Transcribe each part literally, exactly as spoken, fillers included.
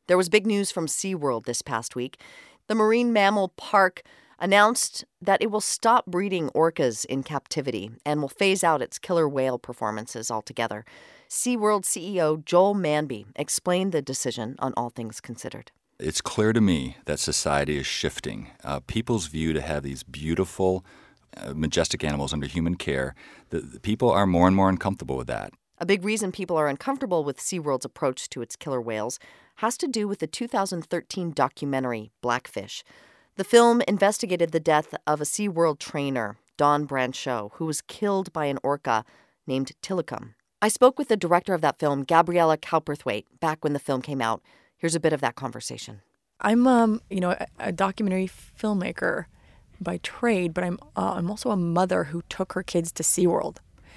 There was big news from SeaWorld this past week. The marine mammal park announced that it will stop breeding orcas in captivity and will phase out its killer whale performances altogether. SeaWorld C E O Joel Manby explained the decision on All Things Considered. It's clear to me that society is shifting. Uh, people's view to have these beautiful, uh, majestic animals under human care, the, the people are more and more uncomfortable with that. A big reason people are uncomfortable with SeaWorld's approach to its killer whales has to do with the two thousand thirteen documentary Blackfish. The film investigated the death of a SeaWorld trainer, Dawn Brancheau, who was killed by an orca named Tilikum. I spoke with the director of that film, Gabriella Cowperthwaite, back when the film came out. Here's a bit of that conversation. I'm, um, you know, a, a documentary filmmaker by trade, but I'm, uh, I'm also a mother who took her kids to SeaWorld.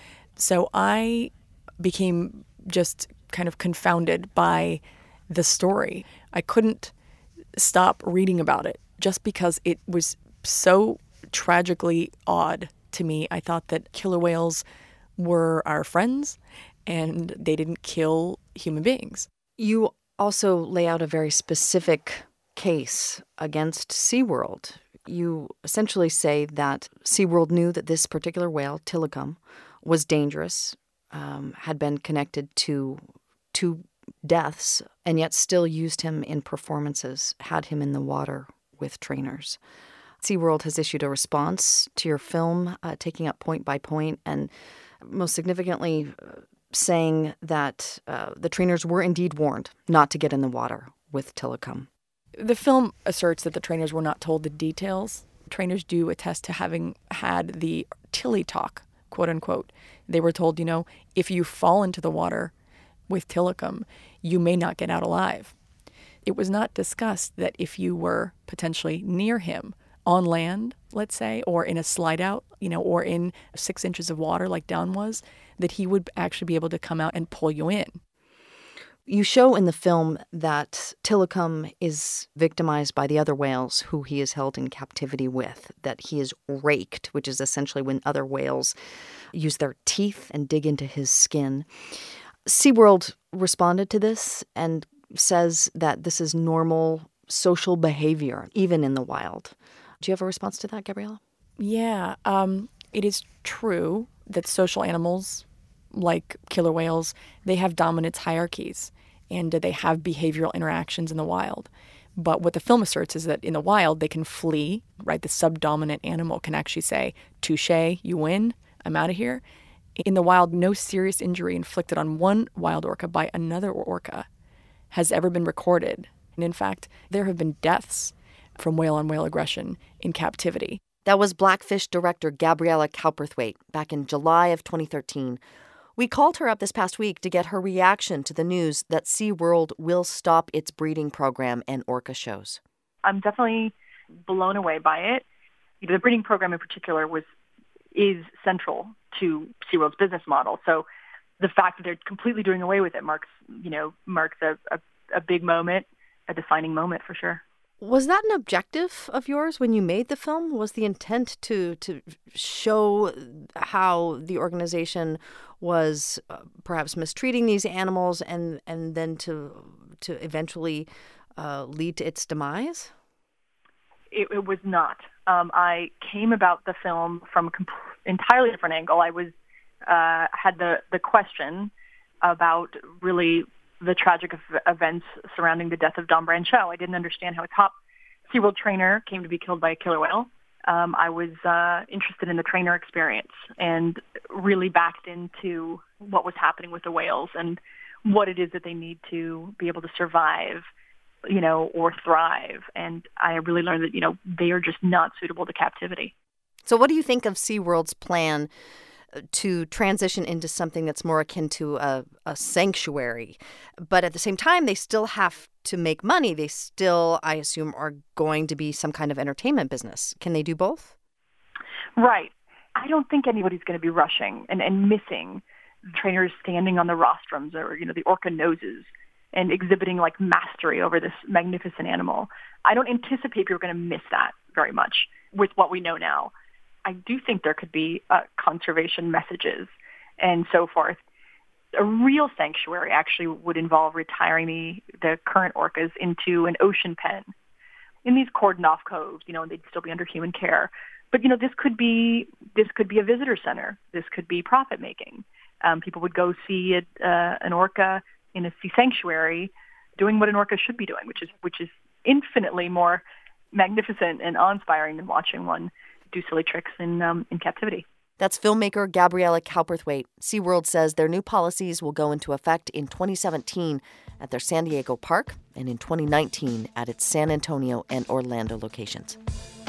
So I became just kind of confounded by the story. I couldn't stop reading about it just because it was so tragically odd to me. I thought that killer whales were our friends and they didn't kill human beings. You also lay out a very specific case against SeaWorld. You essentially say that SeaWorld knew that this particular whale, Tilikum, was dangerous, um, had been connected to two deaths, and yet still used him in performances, had him in the water with trainers. SeaWorld has issued a response to your film, uh, taking up point by point, and most significantly uh, saying that uh, the trainers were indeed warned not to get in the water with Tilikum. The film asserts that the trainers were not told the details. Trainers do attest to having had the Tilly talk, quote unquote. They were told, you know, if you fall into the water with Tilikum, you may not get out alive. It was not discussed that if you were potentially near him on land, let's say, or in a slide out, you know, or in six inches of water like Dawn was, that he would actually be able to come out and pull you in. You show in the film that Tilikum is victimized by the other whales who he is held in captivity with, that he is raked, which is essentially when other whales use their teeth and dig into his skin. SeaWorld responded to this and says that this is normal social behavior, even in the wild. Do you have a response to that, Gabriella? Yeah, um, it is true that social animals, like killer whales, they have dominance hierarchies and they have behavioral interactions in the wild. But what the film asserts is that in the wild, they can flee, right? The subdominant animal can actually say, touche, you win, I'm out of here. In the wild, no serious injury inflicted on one wild orca by another orca has ever been recorded. And in fact, there have been deaths from whale-on-whale aggression in captivity. That was Blackfish director Gabriella Cowperthwaite back in July of twenty thirteen. We called her up this past week to get her reaction to the news that SeaWorld will stop its breeding program and orca shows. I'm definitely blown away by it. You know, the breeding program in particular was is central to SeaWorld's business model. So the fact that they're completely doing away with it marks, you know, marks a, a, a big moment, a defining moment for sure. Was that an objective of yours when you made the film? Was the intent to to show how the organization was uh, perhaps mistreating these animals and, and then to to eventually uh, lead to its demise? It, it was not. Um, I came about the film from a comp- entirely different angle. I was uh, had the, the question about really the tragic ev- events surrounding the death of Dawn Brancheau. I didn't understand how a top SeaWorld trainer came to be killed by a killer whale. Um, I was uh, interested in the trainer experience and really backed into what was happening with the whales and what it is that they need to be able to survive, you know, or thrive. And I really learned that, you know, they are just not suitable to captivity. So what do you think of SeaWorld's plan to transition into something that's more akin to a, a sanctuary? But at the same time, they still have to make money. They still, I assume, are going to be some kind of entertainment business. Can they do both? Right. I don't think anybody's going to be rushing and, and missing trainers standing on the rostrums or, you know, the orca noses and exhibiting like mastery over this magnificent animal. I don't anticipate people are going to miss that very much with what we know now. I do think there could be uh, conservation messages and so forth. a real sanctuary actually would involve retiring the, the current orcas into an ocean pen in these cordoned-off coves. You know, and they'd still be under human care. But, you know, this could be this could be a visitor center. This could be profit-making. Um, people would go see it, uh, an orca in a sea sanctuary doing what an orca should be doing, which is which is infinitely more magnificent and awe-inspiring than watching one do silly tricks in um, in captivity. That's filmmaker Gabriella Cowperthwaite. SeaWorld says their new policies will go into effect in twenty seventeen at their San Diego park and in twenty nineteen at its San Antonio and Orlando locations.